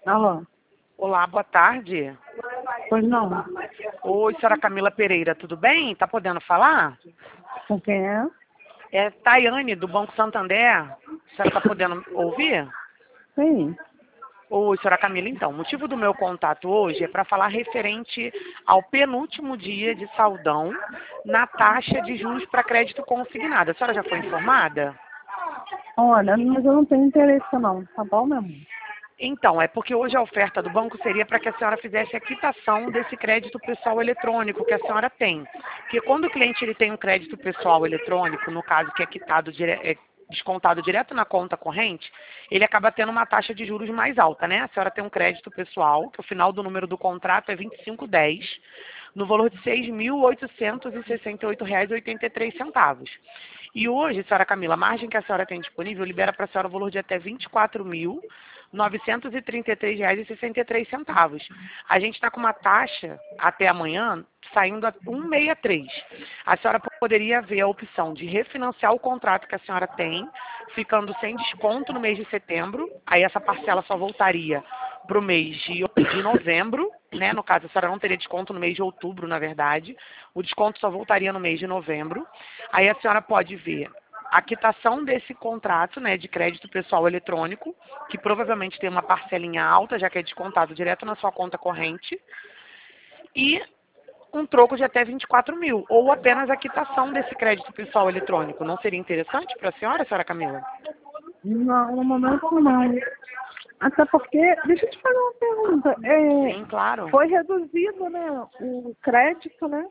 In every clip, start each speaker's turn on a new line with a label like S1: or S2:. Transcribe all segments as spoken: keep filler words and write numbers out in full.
S1: Alô?
S2: Olá, boa tarde.
S1: Pois não.
S2: Oi, senhora Camila Pereira, tudo bem? Tá podendo falar?
S1: Com quem é?
S2: É Tayane, do Banco Santander. A senhora tá podendo ouvir?
S1: Sim.
S2: Oi, senhora Camila, então, o motivo do meu contato hoje é para falar referente ao penúltimo dia de saldão na taxa de juros para crédito consignado. A senhora já foi informada?
S1: Olha, mas eu não tenho interesse não, tá bom, meu amor?
S2: Então, é porque hoje a oferta do banco seria para que a senhora fizesse a quitação desse crédito pessoal eletrônico que a senhora tem. Porque quando o cliente ele tem um crédito pessoal eletrônico, no caso que é quitado dire- é descontado direto na conta corrente, ele acaba tendo uma taxa de juros mais alta, né? A senhora tem um crédito pessoal, que o final do número do contrato é vinte e cinco dez, no valor de seis mil oitocentos e sessenta e oito reais e oitenta e três centavos. E hoje, senhora Camila, a margem que a senhora tem disponível libera para a senhora o valor de até vinte e quatro mil novecentos e trinta e três reais e sessenta e três centavos. A gente está com uma taxa até amanhã saindo a cento e sessenta e três. A senhora poderia ver a opção de refinanciar o contrato que a senhora tem, ficando sem desconto no mês de setembro. Aí essa parcela só voltaria para o mês de, de novembro, né? No caso, a senhora não teria desconto no mês de outubro, na verdade. O desconto só voltaria no mês de novembro. Aí a senhora pode ver a quitação desse contrato, né, de crédito pessoal eletrônico, que provavelmente tem uma parcelinha alta, já que é descontado direto na sua conta corrente, e um troco de até vinte e quatro mil, ou apenas a quitação desse crédito pessoal eletrônico. Não seria interessante para a senhora, senhora Camila?
S1: Não, no momento não. Até porque, deixa eu te fazer uma pergunta. É,
S2: Sim, claro.
S1: foi reduzido, né, o crédito, né?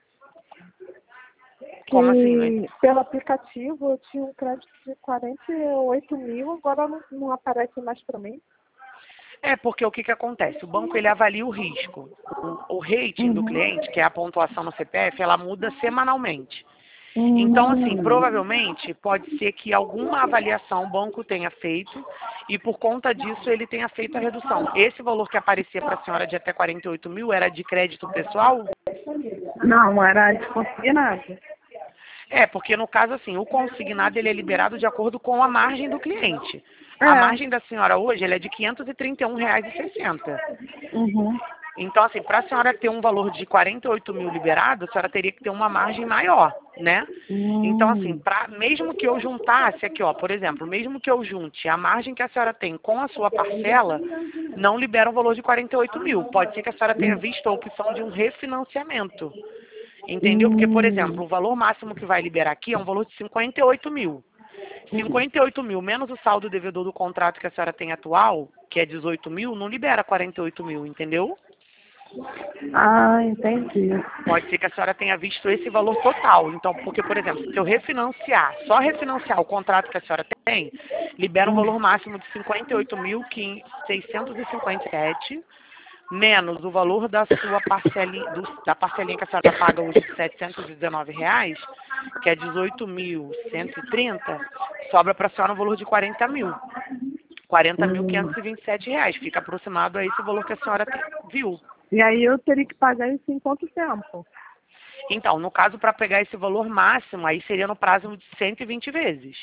S2: Como assim? Não
S1: Que pelo aplicativo eu tinha um crédito de quarenta e oito mil, agora não, não aparece mais para mim.
S2: É porque o que, que acontece? O banco ele avalia o risco. O, o rating do
S1: Uhum.
S2: cliente, que é a pontuação no C P F, ela muda semanalmente. Então, assim,
S1: Hum.
S2: provavelmente pode ser que alguma avaliação o banco tenha feito e por conta disso ele tenha feito a redução. Esse valor que aparecia para a senhora de até quarenta e oito mil era de crédito pessoal?
S1: Não, era de conseguir nada.
S2: É, porque no caso, assim, o consignado ele é liberado de acordo com a margem do cliente. A
S1: É.
S2: margem da senhora hoje ela é de quinhentos e trinta e um reais e sessenta.
S1: Uhum.
S2: Então, assim, para a senhora ter um valor de quarenta e oito mil liberado, a senhora teria que ter uma margem maior, né? Então, assim,
S1: Hum.
S2: pra, mesmo que eu juntasse aqui, ó, por exemplo, mesmo que eu junte a margem que a senhora tem com a sua parcela, não libera um valor de quarenta e oito mil. Pode ser que a senhora tenha visto a opção de um refinanciamento. Entendeu? Porque, por
S1: Hum.
S2: exemplo, o valor máximo que vai liberar aqui é um valor de cinquenta e oito mil. cinquenta e oito mil menos o saldo devedor do contrato que a senhora tem atual, que é dezoito mil, não libera quarenta e oito mil, entendeu?
S1: Ah, entendi.
S2: Pode ser que a senhora tenha visto esse valor total. Então, porque, por exemplo, se eu refinanciar, só refinanciar o contrato que a senhora tem, libera um
S1: Hum.
S2: valor máximo de cinquenta e oito mil seiscentos e cinquenta e sete, menos o valor da sua parcelinha, do- da parcelinha que a senhora paga hoje de setecentos e dezenove reais, que é dezoito mil cento e trinta, sobra para a senhora um valor de quarenta mil. quarenta mil
S1: Hum.
S2: quinhentos e vinte e sete reais. Fica aproximado a esse valor que a senhora te- viu.
S1: E aí eu teria que pagar isso em quanto tempo?
S2: Então, no caso, para pegar esse valor máximo, aí seria no prazo de cento e vinte vezes.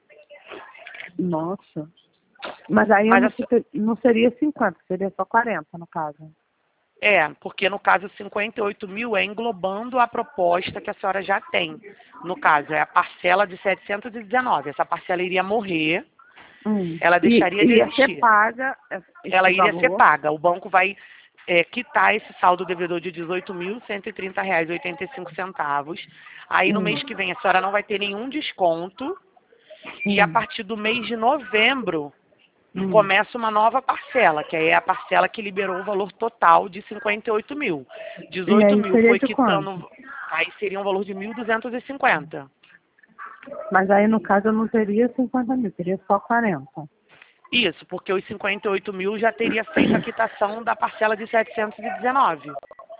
S1: Nossa. Mas aí eu
S2: Mas,
S1: não,
S2: a se-
S1: fica- não seria cinquenta, seria só quarenta no caso.
S2: é, porque no caso cinquenta e oito mil é englobando a proposta que a senhora já tem. No caso, é a parcela de setecentos e dezenove. Essa parcela iria morrer,
S1: Hum.
S2: ela
S1: E
S2: deixaria de
S1: ia ser
S2: existir.
S1: paga esse
S2: Ela iria ser
S1: valor.
S2: paga. O banco vai é, quitar esse saldo devedor de dezoito mil cento e trinta reais e oitenta e cinco centavos. Aí no
S1: Hum.
S2: mês que vem a senhora não vai ter nenhum desconto. E a
S1: Hum.
S2: partir do mês de novembro,
S1: Hum.
S2: começa uma nova parcela, que aí é a parcela que liberou o valor total de cinquenta e oito mil.
S1: E
S2: dezoito
S1: aí
S2: mil
S1: seria
S2: foi
S1: de quanto?
S2: quitando, aí seria um valor de mil duzentos e cinquenta.
S1: Mas aí no caso eu não teria cinquenta mil, teria só quarenta.
S2: Isso, porque os cinquenta e oito mil já teria feito a quitação da parcela de setecentos e dezenove.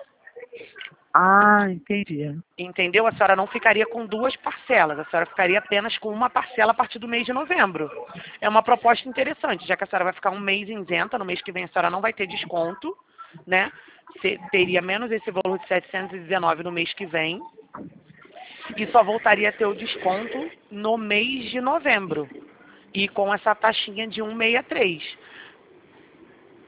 S1: Ah, entendi.
S2: Entendeu? A senhora não ficaria com duas parcelas, a senhora ficaria apenas com uma parcela a partir do mês de novembro. É uma proposta interessante, já que a senhora vai ficar um mês isenta, no mês que vem a senhora não vai ter desconto, né? Você teria menos esse valor de setecentos e dezenove no mês que vem e só voltaria a ter o desconto no mês de novembro. E com essa taxinha de cento e sessenta e três.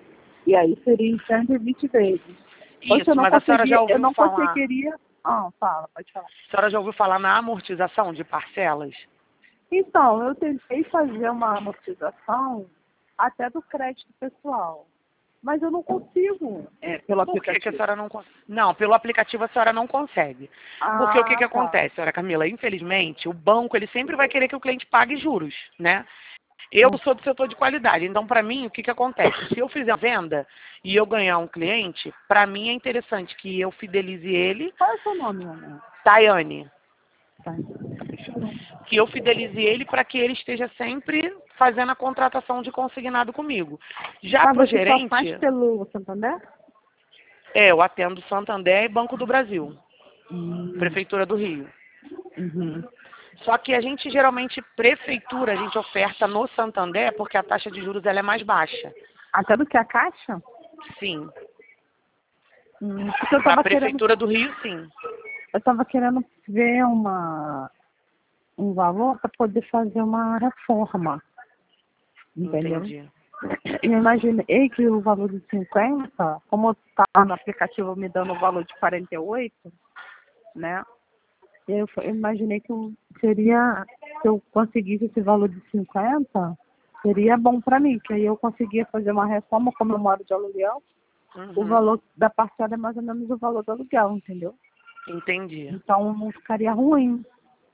S1: E aí seria em cento e vinte vezes. Poxa,
S2: Isso,
S1: eu não
S2: mas a senhora já
S1: consegui, eu
S2: ouviu
S1: não
S2: falar,
S1: conseguiria... Ah, fala, pode falar.
S2: a senhora já ouviu falar na amortização de parcelas?
S1: Então, eu tentei fazer uma amortização até do crédito pessoal, mas eu não consigo é, pelo
S2: Por que, que a
S1: aplicativo.
S2: senhora não consegue? Não, pelo aplicativo a senhora não consegue. Porque o que,
S1: Ah,
S2: que
S1: tá.
S2: acontece, senhora Camila? Infelizmente, o banco ele sempre vai querer que o cliente pague juros, né? Eu
S1: Hum.
S2: sou do setor de qualidade, então para mim o que, que acontece? Se eu fizer a venda e eu ganhar um cliente, para mim é interessante que eu fidelize ele,
S1: Qual é o seu nome, amor?
S2: Tayane,
S1: Tá.
S2: que eu fidelize ele para que ele esteja sempre fazendo a contratação de consignado comigo. Já
S1: Mas
S2: para o
S1: você só faz
S2: gerente,
S1: pelo Santander?
S2: é, eu atendo Santander e Banco do Brasil,
S1: Hum.
S2: Prefeitura do Rio.
S1: Uhum.
S2: Só que a gente geralmente, prefeitura, a gente oferta no Santander porque a taxa de juros ela é mais baixa.
S1: Até do que a Caixa?
S2: Sim.
S1: Hum, porque eu
S2: Para a
S1: tava querendo,
S2: Prefeitura do Rio, sim.
S1: eu tava querendo ver uma, um valor para poder fazer uma reforma, entendeu?
S2: Entendi.
S1: E eu imaginei que o valor de cinquenta, como está no aplicativo me dando o valor de quarenta e oito, né? Eu, eu imaginei que eu seria, se eu conseguisse esse valor de cinquenta, seria bom para mim, que aí eu conseguia fazer uma reforma, como eu moro de aluguel, o
S2: Uhum.
S1: valor da parcela é mais ou menos o valor do aluguel, entendeu?
S2: Entendi.
S1: Então não ficaria ruim.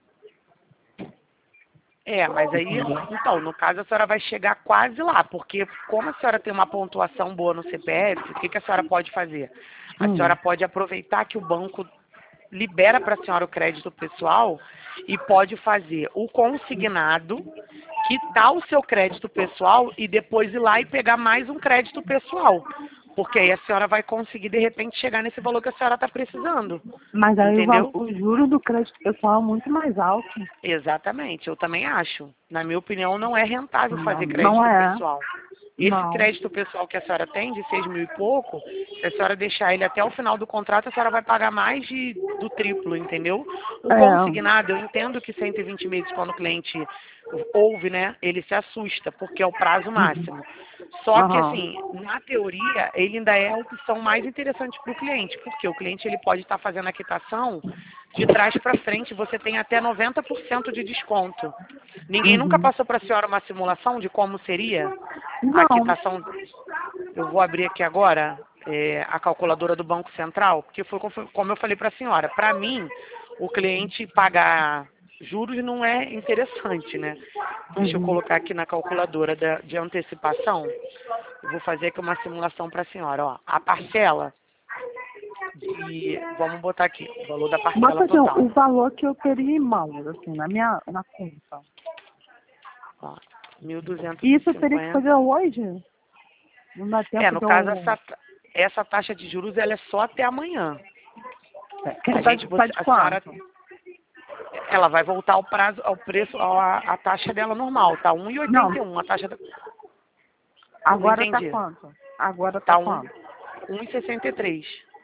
S2: É, mas aí, então, no caso a senhora vai chegar quase lá, porque como a senhora tem uma pontuação boa no C P F, o que, que a senhora pode fazer? A
S1: Hum.
S2: senhora pode aproveitar que o banco libera para a senhora o crédito pessoal e pode fazer o consignado, quitar o seu crédito pessoal e depois ir lá e pegar mais um crédito pessoal. Porque aí a senhora vai conseguir, de repente, chegar nesse valor que a senhora está precisando.
S1: Mas aí o, val-
S2: Entendeu?
S1: o juro do crédito pessoal é muito mais alto.
S2: Exatamente, eu também acho. Na minha opinião, não é rentável
S1: Não,
S2: fazer
S1: não
S2: crédito
S1: é.
S2: pessoal. Esse
S1: Não.
S2: crédito pessoal que a senhora tem, de seis mil e pouco, se a senhora deixar ele até o final do contrato, a senhora vai pagar mais de, do triplo, entendeu? O
S1: É.
S2: consignado, eu entendo que cento e vinte meses, quando o cliente ouve, né, ele se assusta, porque é o prazo
S1: Uhum.
S2: máximo. Só que,
S1: Aham.
S2: assim, na teoria, ele ainda é a opção mais interessante para o cliente, porque o cliente ele pode estar fazendo a quitação de trás para frente, você tem até noventa por cento de desconto. Ninguém nunca
S1: Uhum.
S2: passou para a senhora uma simulação de como seria a
S1: Não.
S2: quitação? Eu vou abrir aqui agora é, a calculadora do Banco Central, porque foi como eu falei para a senhora. Para mim, o cliente pagar juros não é interessante, né? Deixa eu
S1: Uhum.
S2: colocar aqui na calculadora da, de antecipação. Eu vou fazer aqui uma simulação para a senhora. Ó, a parcela de... Vamos botar aqui, o valor da parcela
S1: Bota assim,
S2: total.
S1: o valor que eu teria em mãos, assim, na minha na conta.
S2: Ó, mil duzentos
S1: E
S2: e
S1: isso eu teria que
S2: cinquenta.
S1: fazer hoje? Não dá
S2: É,
S1: tempo
S2: no
S1: de
S2: caso,
S1: eu...
S2: essa, essa taxa de juros ela é só até amanhã. A
S1: Tá
S2: gente,
S1: de, tá
S2: você,
S1: de
S2: a senhora,
S1: quanto?
S2: ela vai voltar ao prazo, ao preço, a, a taxa dela normal, tá? um e
S1: Não,
S2: oitenta e um, a taxa da... Não
S1: agora tá
S2: entendi.
S1: quanto? Agora tá
S2: Tá um,
S1: quanto?
S2: um e sessenta e três.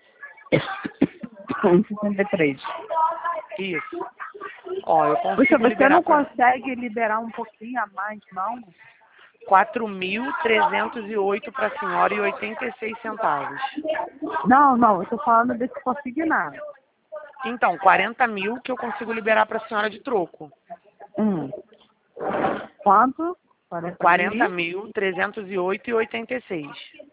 S1: um e sessenta e três.
S2: Isso. Ó, eu
S1: Puxa,
S2: consigo
S1: você
S2: liberar
S1: não
S2: para
S1: consegue liberar um pouquinho a mais, não?
S2: quatro mil trezentos e oito para a senhora e oitenta e seis centavos.
S1: Não, não, eu tô falando desse consignado.
S2: Então, quarenta mil que eu consigo liberar para a senhora de troco.
S1: Hum. Quanto? quarenta
S2: quarenta
S1: mil?
S2: mil trezentos e oito e oitenta e seis.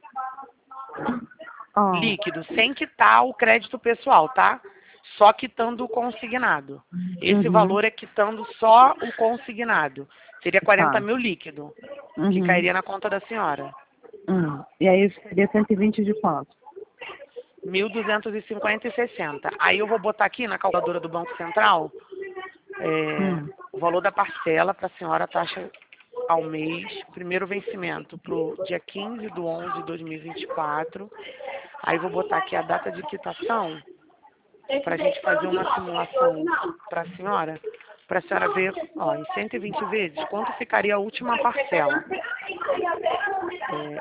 S1: Ah.
S2: Líquido, sem quitar o crédito pessoal, tá? Só quitando o consignado. Esse
S1: Uhum.
S2: valor é quitando só o consignado. Seria quarenta
S1: Tá.
S2: mil líquido, que
S1: Uhum.
S2: cairia na conta da senhora.
S1: Hum. E aí seria cento e vinte de quanto?
S2: mil duzentos e cinquenta e sessenta. Aí eu vou botar aqui na calculadora do Banco Central é,
S1: Hum.
S2: o valor da parcela para a senhora, taxa ao mês, primeiro vencimento para o dia quinze de onze de dois mil e vinte e quatro. Aí vou botar aqui a data de quitação para a gente fazer uma simulação para a senhora, para a senhora ver, ó, em cento e vinte vezes, quanto ficaria a última parcela. É,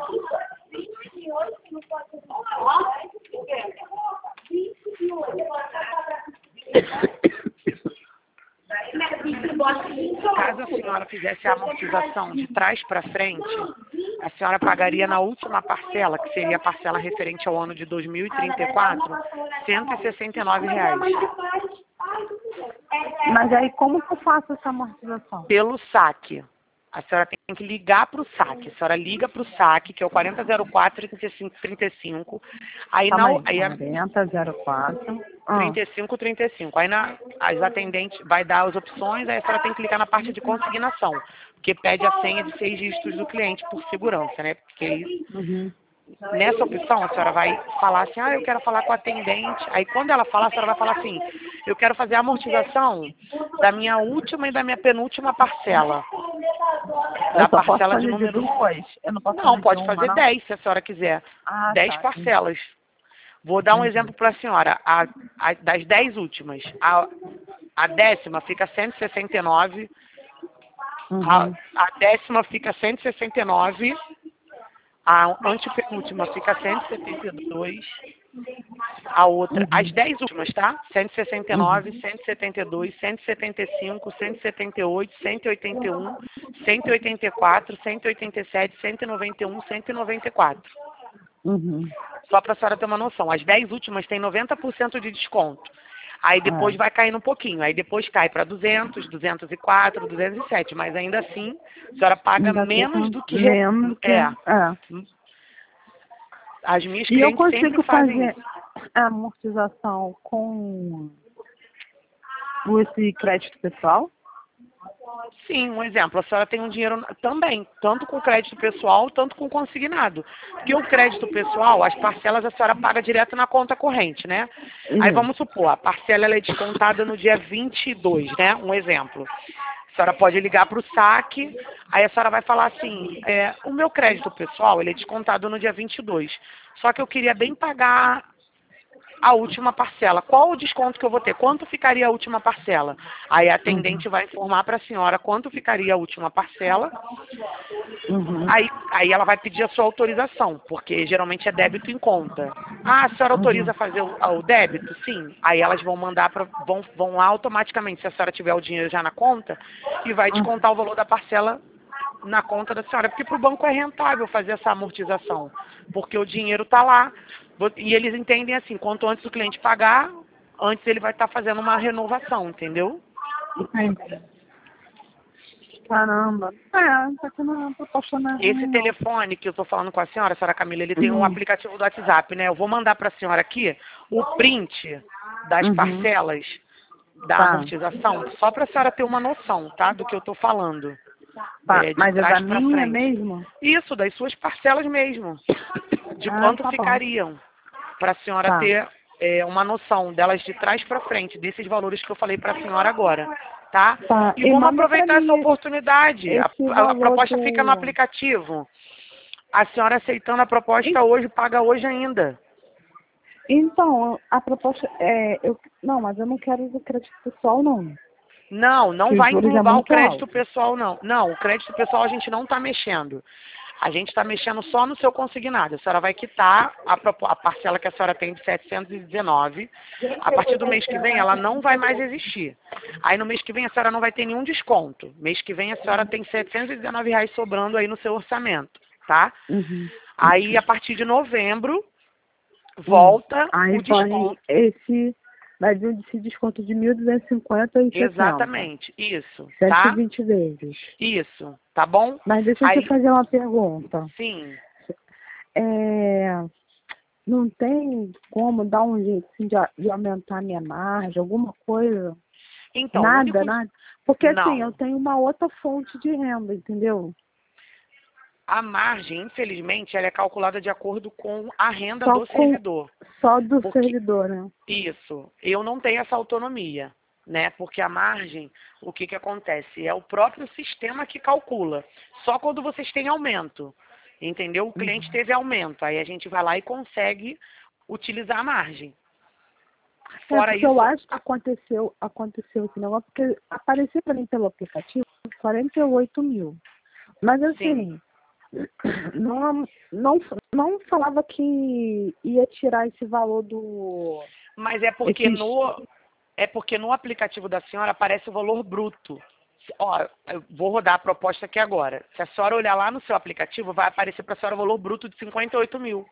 S2: caso a senhora fizesse a amortização de trás para frente, a senhora pagaria na última parcela, que seria a parcela referente ao ano de dois mil e trinta e quatro, cento e sessenta e nove reais.
S1: Mas aí como que eu faço essa amortização?
S2: Pelo saque. A senhora tem que ligar para o saque. A senhora liga para o saque, que é o quarenta zero quatro, trinta e cinco trinta e cinco. Aí
S1: Calma
S2: na...
S1: aí,
S2: Aí a,
S1: quarenta zero quatro. Ah,
S2: trinta e cinco, trinta e cinco. Aí na, as atendentes vai dar as opções, aí a senhora tem que clicar na parte de consignação, porque pede a senha de seis dígitos do cliente por segurança, né? Porque
S1: uhum.
S2: nessa opção a senhora vai falar assim, ah, eu quero falar com a atendente. Aí quando ela falar, a senhora vai falar assim, eu quero fazer a amortização da minha última e da minha penúltima parcela. Da
S1: Eu só posso
S2: parcela de
S1: fazer de
S2: número...
S1: duas? Eu não posso
S2: Não,
S1: fazer de
S2: pode
S1: uma,
S2: fazer
S1: não?
S2: dez, se a senhora quiser.
S1: Ah,
S2: dez
S1: tá.
S2: parcelas. Vou dar um
S1: Entendi.
S2: exemplo para a senhora. A, a, das dez últimas, a, a décima fica cento e sessenta e nove, a,
S1: Uhum.
S2: a décima fica cento e sessenta e nove, a antepenúltima fica cento e setenta e dois, a outra, as
S1: Uhum.
S2: dez últimas, tá? cento e sessenta e nove,
S1: Uhum.
S2: cento e setenta e dois, cento e setenta e cinco, cento e setenta e oito, cento e oitenta e um, cento e oitenta e quatro, cento e oitenta e sete, cento e noventa e um, cento e noventa e quatro.
S1: Uhum.
S2: Só para a senhora ter uma noção, as dez últimas têm noventa por cento de desconto. Aí depois
S1: É.
S2: vai caindo um pouquinho, aí depois cai para duzentos, duzentos e quatro, duzentos e sete, mas ainda assim a senhora paga
S1: Ainda
S2: menos
S1: tem
S2: do que... re-
S1: menos que...
S2: É,
S1: É.
S2: as minhas
S1: E eu
S2: clientes sempre
S1: consigo
S2: fazem
S1: fazer
S2: isso.
S1: a amortização com com esse crédito pessoal?
S2: Sim, um exemplo, a senhora tem um dinheiro também, tanto com crédito pessoal, tanto com consignado. Porque o crédito pessoal, as parcelas a senhora paga direto na conta corrente, né? Aí vamos
S1: Isso.
S2: supor, a parcela ela é descontada no dia vinte e dois, né? Um exemplo. A senhora pode ligar para o saque, aí a senhora vai falar assim, é, o meu crédito pessoal, ele é descontado no dia vinte e dois. Só que eu queria bem pagar a última parcela. Qual o desconto que eu vou ter? Quanto ficaria a última parcela? Aí a
S1: Uhum.
S2: atendente vai informar para a senhora quanto ficaria a última parcela.
S1: Uhum.
S2: Aí, aí ela vai pedir a sua autorização, porque geralmente é débito em conta. Ah, a senhora autoriza
S1: Uhum.
S2: a fazer o, o débito? Sim. Aí elas vão mandar, pra, vão, vão lá automaticamente, se a senhora tiver o dinheiro já na conta, e vai
S1: Uhum.
S2: descontar o valor da parcela na conta da senhora, porque para o banco é rentável fazer essa amortização, porque o dinheiro está lá, e eles entendem assim, quanto antes o cliente pagar, antes ele vai estar fazendo uma renovação, entendeu?
S1: Entendi. Caramba. É, tá sendo uma proposta mais
S2: Esse
S1: ruim, não.
S2: telefone que eu estou falando com a senhora, a senhora Camila, ele tem um
S1: Uhum.
S2: aplicativo do WhatsApp, né? Eu vou mandar para a senhora aqui o print das
S1: Uhum.
S2: parcelas da
S1: Tá.
S2: amortização, só para a senhora ter uma noção, tá? Do que eu estou falando,
S1: Tá.
S2: é, de
S1: Mas é da
S2: trás para
S1: minha
S2: frente.
S1: mesmo?
S2: Isso, das suas parcelas mesmo, de
S1: Ah,
S2: quanto
S1: tá bom.
S2: ficariam, para a senhora
S1: Tá.
S2: ter é, uma noção delas de trás para frente, desses valores que eu falei para a senhora agora, tá?
S1: Tá.
S2: E
S1: E
S2: vamos
S1: manda pra
S2: aproveitar essa
S1: mim
S2: oportunidade. A,
S1: esse
S2: a- a
S1: valor
S2: proposta fica no
S1: do...
S2: aplicativo. A senhora aceitando a proposta hoje, paga hoje ainda.
S1: Então, a proposta é... Eu... Não, mas eu não quero o crédito pessoal, não.
S2: Não, não
S1: Que os
S2: vai
S1: juros é
S2: englobar o
S1: muito
S2: crédito
S1: alto.
S2: pessoal, não. Não, o crédito pessoal a gente não está mexendo. A gente está mexendo só no seu consignado. A senhora vai quitar a, propo- a parcela que a senhora tem de setecentos e dezenove. A partir do mês que vem, ela não vai mais existir. Aí no mês que vem a senhora não vai ter nenhum desconto. Mês que vem a senhora tem setecentos e dezenove reais sobrando aí no seu orçamento, tá?
S1: Uhum.
S2: Aí a partir de novembro,
S1: Hum.
S2: volta
S1: Aí
S2: o
S1: vai
S2: desconto.
S1: esse... Vai vir esse desconto de mil duzentos e cinquenta e setenta.
S2: Exatamente, isso,
S1: cento e
S2: tá?
S1: vinte vezes.
S2: Isso, tá bom?
S1: Mas deixa eu te
S2: Aí,
S1: fazer uma pergunta.
S2: sim.
S1: É, não tem como dar um jeito assim, de, a- de aumentar a minha margem, alguma coisa?
S2: Então, o
S1: Nada,
S2: único...
S1: nada. Porque assim, eu
S2: Não.
S1: tenho uma outra fonte de renda, entendeu?
S2: A margem, infelizmente, ela é calculada de acordo com a renda
S1: Só
S2: do
S1: com
S2: servidor.
S1: só do
S2: Porque,
S1: servidor, né?
S2: isso, eu não tenho essa autonomia, né? Porque a margem, o que que acontece? É o próprio sistema que calcula. Só quando vocês têm aumento, entendeu? O cliente
S1: Uhum.
S2: teve aumento, aí a gente vai lá e consegue utilizar a margem.
S1: É
S2: Fora
S1: porque eu
S2: isso,
S1: acho que aconteceu, aconteceu esse negócio, porque apareceu para mim pelo aplicativo quarenta e oito mil. Mas
S2: sim.
S1: assim, não, não, não falava que ia tirar esse valor do.
S2: Mas é porque
S1: Esses.
S2: no, é porque no aplicativo da senhora aparece o valor bruto. Ó, eu vou rodar a proposta aqui agora. Se a senhora olhar lá no seu aplicativo, vai aparecer para a senhora o valor bruto de cinquenta e oito mil.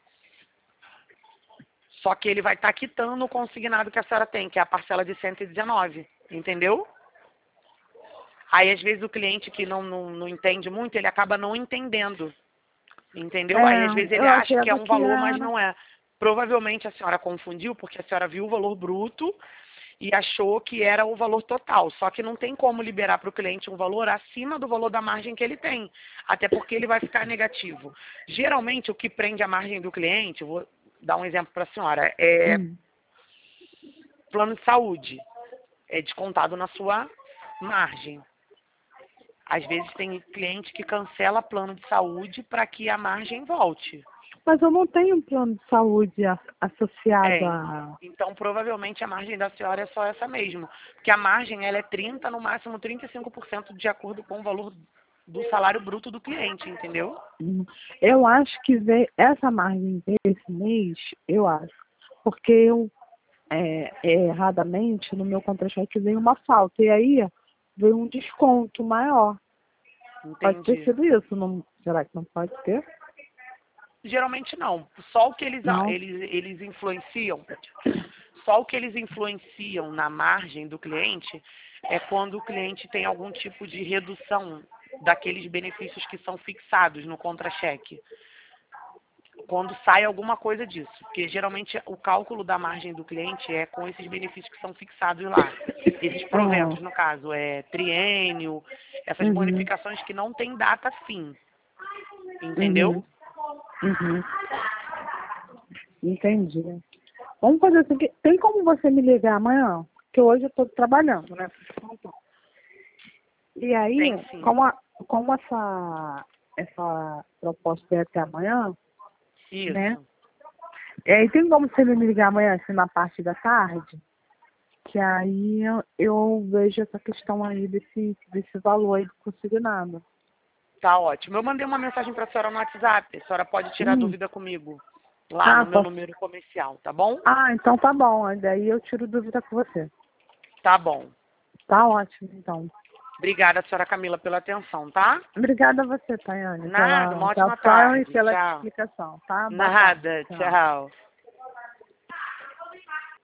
S2: Só que ele vai estar quitando o consignado que a senhora tem, que é a parcela de cento e dezenove. Entendeu? Aí, às vezes, o cliente que não, não, não entende muito, ele acaba não entendendo. Entendeu?
S1: É,
S2: Aí, às vezes, ele
S1: eu
S2: acha que é
S1: achava
S2: um
S1: que
S2: valor, mas
S1: era.
S2: não é. Provavelmente a senhora confundiu, porque a senhora viu o valor bruto e achou que era o valor total. Só que não tem como liberar para o cliente um valor acima do valor da margem que ele tem. Até porque ele vai ficar negativo. Geralmente, o que prende a margem do cliente, vou dar um exemplo para a senhora, é
S1: Hum.
S2: plano de saúde. É descontado na sua margem. Às vezes tem cliente que cancela plano de saúde para que a margem volte.
S1: Mas eu não tenho um plano de saúde a- associado
S2: É,
S1: a.
S2: então provavelmente a margem da senhora é só essa mesmo. Porque a margem ela é trinta, no máximo trinta e cinco por cento de acordo com o valor do salário bruto do cliente, entendeu?
S1: Hum. Eu acho que veio essa margem desse mês, eu acho, porque eu é, é, erradamente no meu contra-cheque veio uma falta e aí veio um desconto maior. Pode ter
S2: Entendi.
S1: sido isso, não, será que não pode ter?
S2: Geralmente não. Só o que eles,
S1: Não.
S2: eles, eles influenciam, só o que eles influenciam na margem do cliente é quando o cliente tem algum tipo de redução daqueles benefícios que são fixados no contra-cheque. Quando sai alguma coisa disso. Porque geralmente o cálculo da margem do cliente é com esses benefícios que são fixados lá. Esses proventos,
S1: Ah,
S2: no caso, é triênio, essas
S1: uhum,
S2: bonificações que não tem data fim.
S1: uhum,
S2: Entendeu?
S1: uhum. Entendi. Vamos fazer assim, que- tem como você me ligar amanhã? Porque hoje eu estou trabalhando, né? E aí,
S2: Tem sim.
S1: como, a, como essa, essa proposta é até amanhã, né?
S2: Isso.
S1: E aí tem como você me ligar amanhã, assim, na parte da tarde? Que aí eu, eu vejo essa questão aí desse, desse valor aí do consignado.
S2: Tá ótimo. Eu mandei uma mensagem para a senhora no WhatsApp. A senhora pode tirar
S1: Hum.
S2: dúvida comigo. Lá
S1: Ah,
S2: no meu
S1: posso.
S2: número comercial, tá bom?
S1: Ah, então tá bom. Aí daí eu tiro dúvida com você.
S2: Tá bom.
S1: Tá ótimo, então.
S2: Obrigada, senhora Camila, pela atenção, tá?
S1: Obrigada a você, Tayane,
S2: Nada,
S1: pela
S2: uma ótima
S1: atenção e
S2: tarde.
S1: pela
S2: Tchau.
S1: explicação, tá? Boa tarde.
S2: Nada,
S1: Tchau.
S2: tchau.